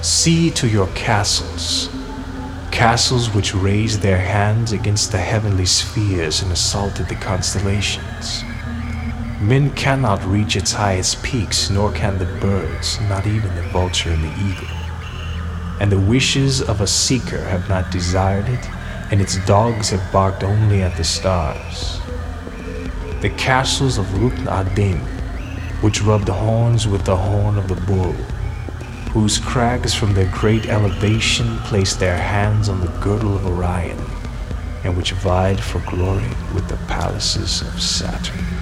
See to your castles, castles which raised their hands against the heavenly spheres and assaulted the constellations. Men cannot reach its highest peaks, nor can the birds, not even the vulture and the eagle. And the wishes of a seeker have not desired it, and its dogs have barked only at the stars. The castles of Rukn ad-Din, which rubbed horns with the horn of the bull, whose crags from their great elevation placed their hands on the girdle of Orion, and which vied for glory with the palaces of Saturn.